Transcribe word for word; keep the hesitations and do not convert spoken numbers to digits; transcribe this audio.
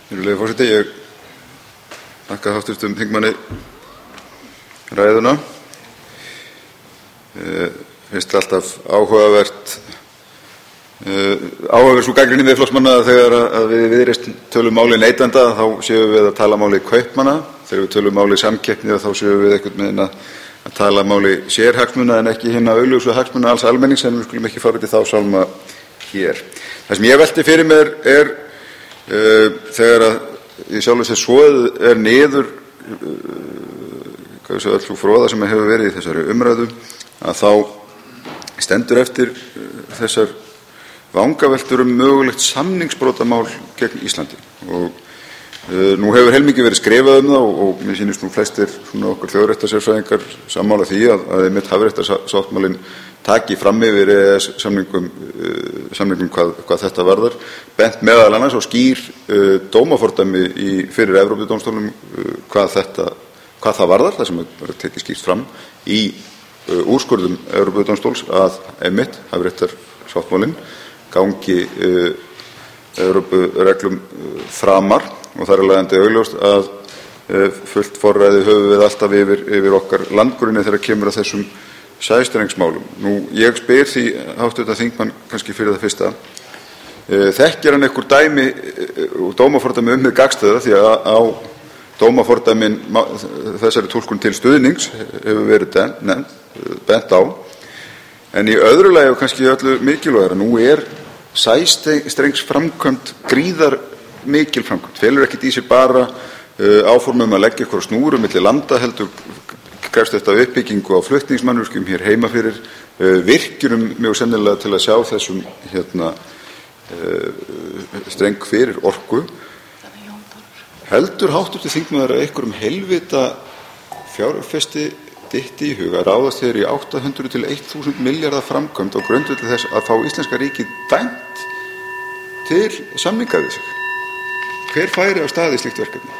Virðulegi forseti, ég þakka háttvirtum þingmanni ræðuna. Mér finnst alltaf áhugavert áhugaverð sú gagnrýni Miðflokksmanna að þegar að við í Viðreisn tölum máli neytenda þá séum við að tala máli kaupmanna, þegar við tölum máli samkeppni þá séum við einhvern veginn að, að tala máli sérhagsmuna en ekki hinna augljósu hagsmuna alls almennings, en við skulum ekki fara út í þá sálma hér. Það sem ég velti fyrir mér er uh, þegar að í sjálfu sér svoð er niður uh, hvað sé öll sú fróða sem hefur verið í þessari umræðu, að þá stendur eftir uh, þessar vangaveltur um mögulegt samningsbrotamál gegn Íslandi. Og uh, nú hefur heilmikið verið skrifað um það og, og mér sýnist nú flestir svona okkur þjóðréttarsérfræðingar sammála því að, að einmitt hafréttarsáttmálinn taki fram yfir E E S-samningum uh, samningum hvað, hvað þetta varðar, bent meðal annars á skýr uh, dómafordæmi í fyrir Evrópudómstólnum uh, hvað þetta hvað það varðar, það sem er tekið skýrt fram í uh, úrskurðum Evrópudómstóls að einmitt hafréttarsáttmálinn gangi uh, Evrópureglum uh, framar, og þar er leiðandi augljóst að uh, fullt forræði höfum við alltaf yfir, yfir okkar landgrunni þegar kemur að þessum sæstrengsmálum. Nú, ég spyr því háttvirtan þingmann kannski fyrir það fyrsta, uh, þekkir hann einhver dæmi og uh, dómafordæmi um hið gagnstæða, því að á dómafordæmin þessari túlkun til stuðnings hefur verið nefnt, bent á. En í öðru lagi og kannski öllu mikilvægara, nú er sæstrengs framkvæmd gríðar mikil framkvæmd, felur ekkert í sig bara uh, áformum að leggja ykkur snúru milli landa, heldur krefst þetta uppbyggingu á flutningsmannvirkjum hér heima fyrir, uh, virkjunum mjög sennilega til að sjá þessum hérna, uh, streng fyrir orku. Heldur háttvirtur þingmaður að einhverjum helvita fjárfesti dytti í huga ráðast þeir í átta hundruð til þúsund milljarða framkvæmd á grundvelli þess að fá íslenska ríkið dæmt til samninga við sig? Hver færi á stað í slíkt verkefni?